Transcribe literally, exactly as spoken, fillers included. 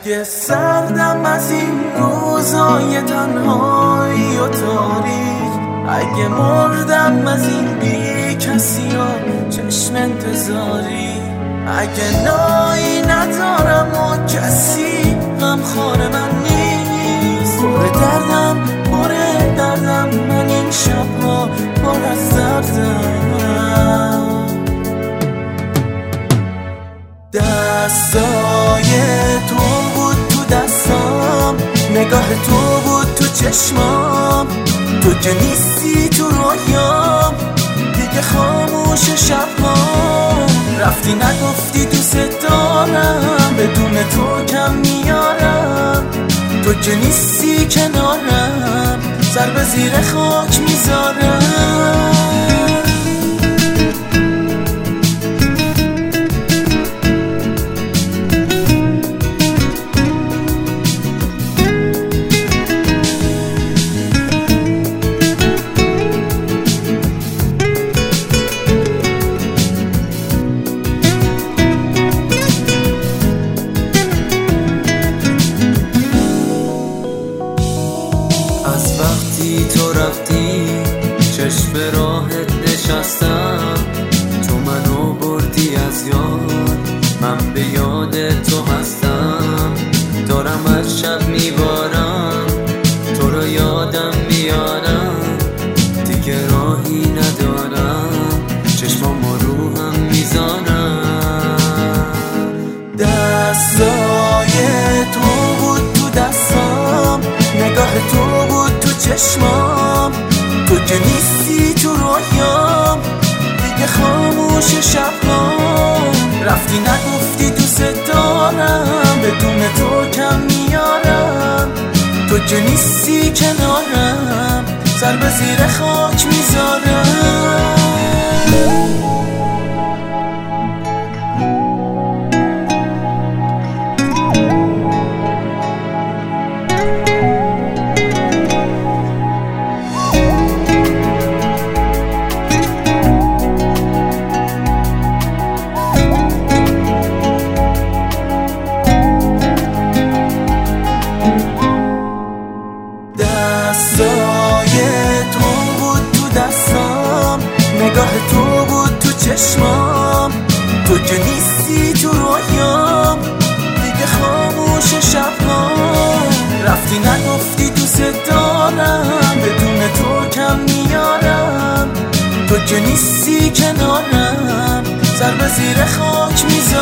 اگه سردم از این روزای تنهایی و تاریک، اگه مردم از این بی کسی و چشم انتظاری، اگه نایی ندارم و کسی غمخوار من نیست، پر دردم پر دردم من این شبها پر از دردم. دستای تو بود تو دستام، نگاه تو بود تو چشمام، تو که نیستی تو رویام دیگه خاموش شبام. رفتی نگفتی دوست دارم، بدون تو کم میارم، تو که نیستی کنارم سر به زیر خاک میذارم. از وقتی تو رفتی چشم به راهت نشستم، تو منو بردی از یاد، من به یاد تو هستم. دارم از شب میبارم تو رو یادم میارم، دیگه راهی ندارم چشمام رو هم میزانم. دستای تو بود تو دستام، نگاه تو بود تو چشمام، تو که نیستی تو رویام دیگه خاموش شبام. رفتی نگفتی دوست دارم، بدون تو کم میارم، تو که نیستی کنارم سر به زیر خاک میذارم. دستای تو بود تو دستام، نگاه تو بود تو چشمام، تو که نیستی تو رویام دیگه خاموش شبام. رفتی نگفتی دوست دارم، بدون تو کم میارم، تو که نیستی کنارم سر به زیر خاک میذارم.